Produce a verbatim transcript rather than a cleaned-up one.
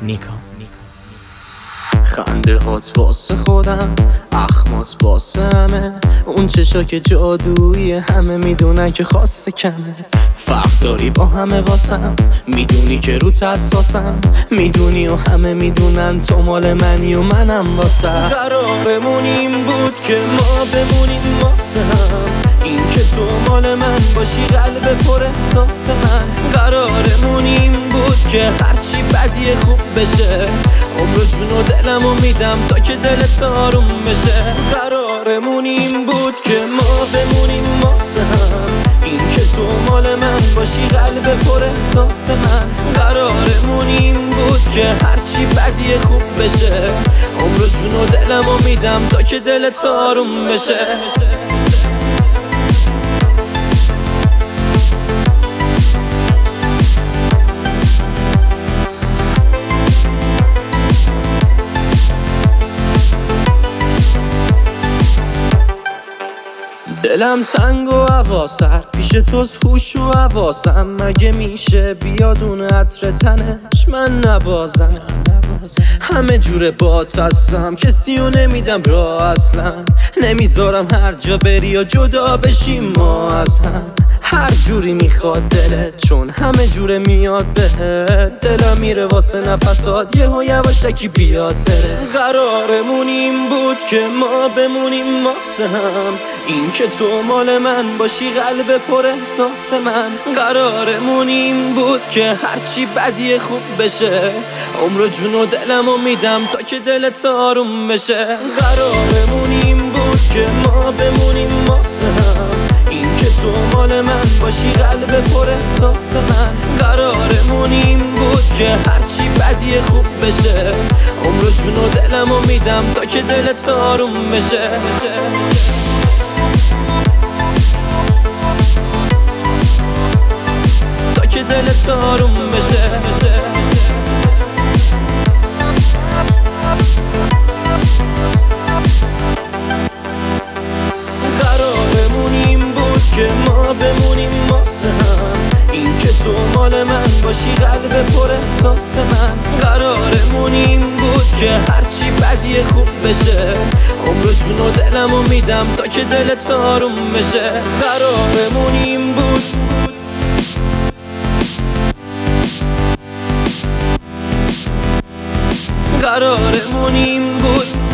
نیکا. خنده هات واسه خودم، اخمات واسه همه، اون چشا که جادویی همه میدونن که خاصه کمه. فرق داری با همه واسم، میدونی که روت حساسم، میدونی و همه میدونن تو مال منی و منم واسم. قرارمون این بود که ما بمونیم واسه هم، این که تو مال من باشی قلب پر احساس من. قرارمون این بود که هرچی بدی خوب بشه، عمر جون و دلمو میدم تا که دلت آروم بشه. قرارمون این بود که ما بمونیم واسه هم، این که تو مال من باشی قلب پر احساس من. قرارمون این بود که هرچی بدی خوب بشه، عمر جون و دلمو میدم تا که دلت آروم بشه. دلم تنگ و هوا سرد، پیش توست هوش و حواسم. مگه میشه بیادون عطر تنش من نبازم؟ همه جوره بات هستم، کسی رو نمیدم راه اصلا. نمیذارم هر جا بری و جدا بشیم ما از هم. هر جوری میخواد دلت، چون همه جوره میاد بهت. دلم میره واسه نفسات، یه ها یواشکی بیاد بره. قرارمون این بود که ما بمونیم واسه هم، این که تو مال من باشی قلب پر احساس من. قرارمون این بود که هرچی بدی خوب بشه، عمر جون و دلمو میدم تا که دلت آروم بشه. قرارمون این بود که ما بمونیم واسه هم، این که تو مال من باشی قلب پر احساس من. قرارمون این بود که هرچی بدی خوب بشه، عمر جون و دلمو میدم تا که دلت آروم بشه. تا که دلت آروم بشه. قرارمون این بود که ما بمونیم واسه هم، این که تو مال من باشی قلب پر احساس من. قرارمون این بود که هرچی بدی خوب بشه، عمر جون و دلمو میدم تا که دلت آروم بشه. قرارمون این بود قرارمون این بود